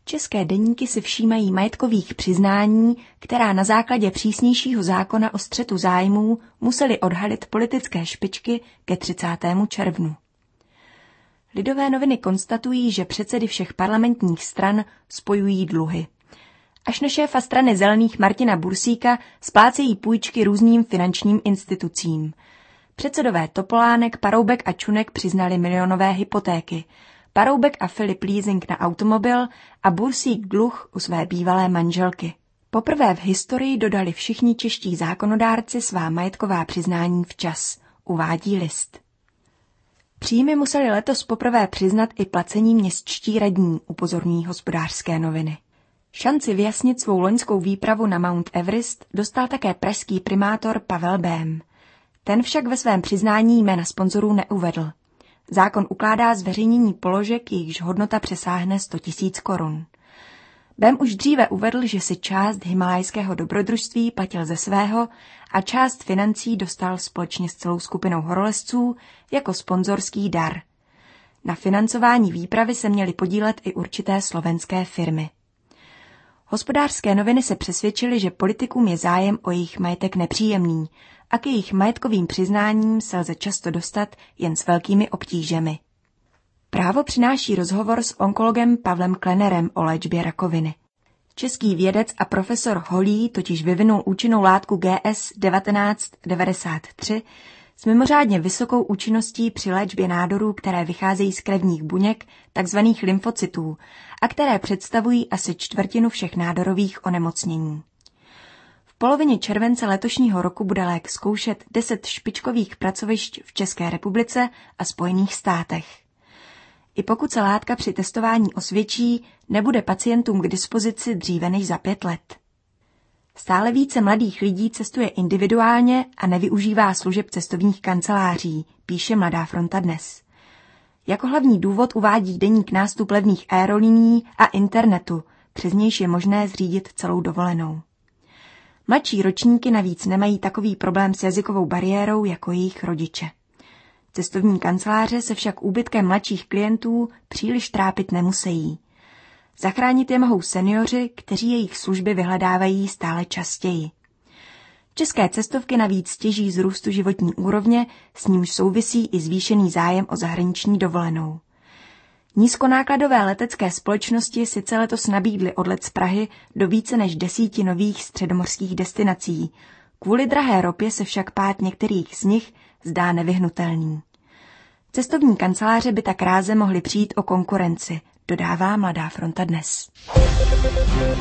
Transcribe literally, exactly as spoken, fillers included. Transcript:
České deníky si všímají majetkových přiznání, která na základě přísnějšího zákona o střetu zájmů museli odhalit politické špičky ke třicátému červnu. Lidové noviny konstatují, že předsedy všech parlamentních stran spojují dluhy. Až na šéfa strany Zelených Martina Bursíka splácejí půjčky různým finančním institucím. Předsedové Topolánek, Paroubek a Čunek přiznali milionové hypotéky. Paroubek a Filip leasing na automobil a Bursík dluh u své bývalé manželky. Poprvé v historii dodali všichni čeští zákonodárci svá majetková přiznání včas, uvádí List. Příjmy museli letos poprvé přiznat i placení městští radní, upozorňují Hospodářské noviny. Šanci vyjasnit svou loňskou výpravu na Mount Everest dostal také pražský primátor Pavel Bém. Ten však ve svém přiznání jména sponzorů neuvedl. Zákon ukládá zveřejnění položek, jejichž hodnota přesáhne sto tisíc korun. Bém už dříve uvedl, že si část himalajského dobrodružství platil ze svého a část financí dostal společně s celou skupinou horolezců jako sponzorský dar. Na financování výpravy se měly podílet i určité slovenské firmy. Hospodářské noviny se přesvědčily, že politikům je zájem o jejich majetek nepříjemný a k jejich majetkovým přiznáním se lze často dostat jen s velkými obtížemi. Právo přináší rozhovor s onkologem Pavlem Klenerem o léčbě rakoviny. Český vědec a profesor Holý totiž vyvinul účinnou látku G S devatenáct devadesát tři s mimořádně vysokou účinností při léčbě nádorů, které vycházejí z krevních buněk, takzvaných lymfocytů, a které představují asi čtvrtinu všech nádorových onemocnění. V polovině července letošního roku bude lék zkoušet deset špičkových pracovišť v České republice a Spojených státech. I pokud se látka při testování osvědčí, nebude pacientům k dispozici dříve než za pět let. Stále více mladých lidí cestuje individuálně a nevyužívá služeb cestovních kanceláří, píše Mladá fronta dnes. Jako hlavní důvod uvádí deník nástup levných aerolinií a internetu, přes nějž je možné zřídit celou dovolenou. Mladší ročníky navíc nemají takový problém s jazykovou bariérou jako jejich rodiče. Cestovní kanceláře se však úbytkem mladších klientů příliš trápit nemusejí. Zachránit je mohou seniori, kteří jejich služby vyhledávají stále častěji. České cestovky navíc těží z růstu životní úrovně, s nímž souvisí i zvýšený zájem o zahraniční dovolenou. Nízkonákladové letecké společnosti sice letos nabídly odlet z Prahy do více než desíti nových středomořských destinací. Kvůli drahé ropě se však pád některých z nich zdá nevyhnutelný. Cestovní kanceláře by tak ráze mohly přijít o konkurenci, dodává Mladá fronta dnes.